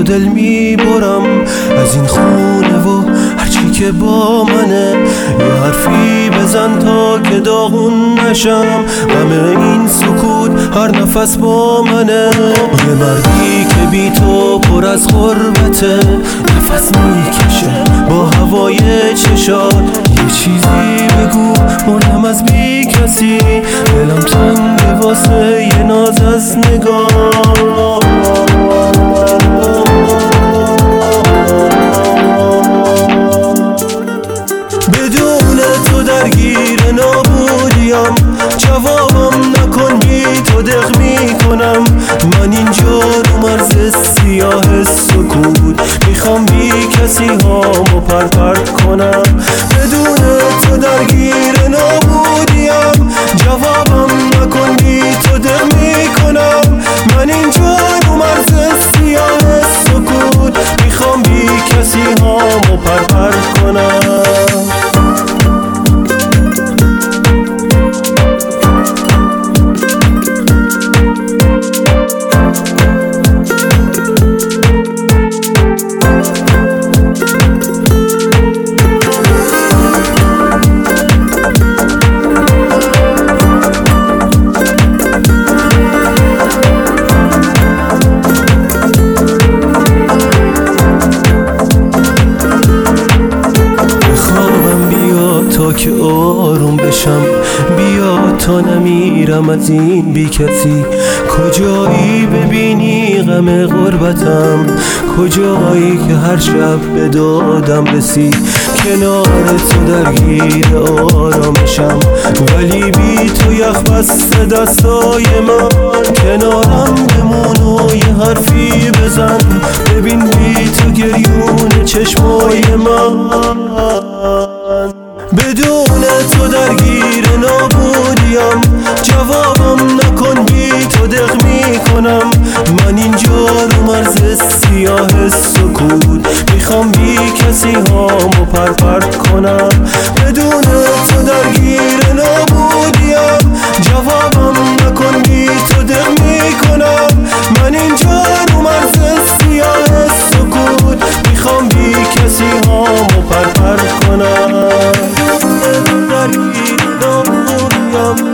و دل میبرم از این خونه و هرچی که با منه. یه حرفی بزن تا که داغون نشم، غم این سکوت هر نفس با منه. یه مردی که بی تو پر از غربته، نفس میکشه با هوای چشات. یه چیزی بگو مردم از بی کسی، دلم تنگه واسه یه ناز از نگاه. بدون تو درگیر نابودیم، جوابم نکن بی تو دق میکنم. من اینجا رو مرز سیاه سکوت میخوام بی کسی هامو پرپر کنم. بدون تو درگیر نابودیم، جوابم نکن بی تو دق میکنم. من اینجا رو مرز سیاه سکوت میخوام بی کسی هامو پرپر کنم. که آروم بشم، بیا تا نمیرم از این بی کسی. کجایی ببینی غم غربتم، کجایی که هر شب به دادم رسی. کنار تو درگیر آرامشم، ولی بی تو یخ بسته دستای من. کنارم بمون و یه حرفی بزن، ببین بی تو گریون چشمای من. بدون تو درگیر نابودیم، جوابم نکن بی تو دق میکنم. من اینجا رو مرز سیاه سکوت میخوام بی کسی هامو پرپر کنم. بدون تو درگیر نابودیم، جوابم نکن بی تو دق میکنم. من اینجا رو مرز سیاه سکوت میخوام بی کسی هامو پرپر کنم. درگیر نابودیم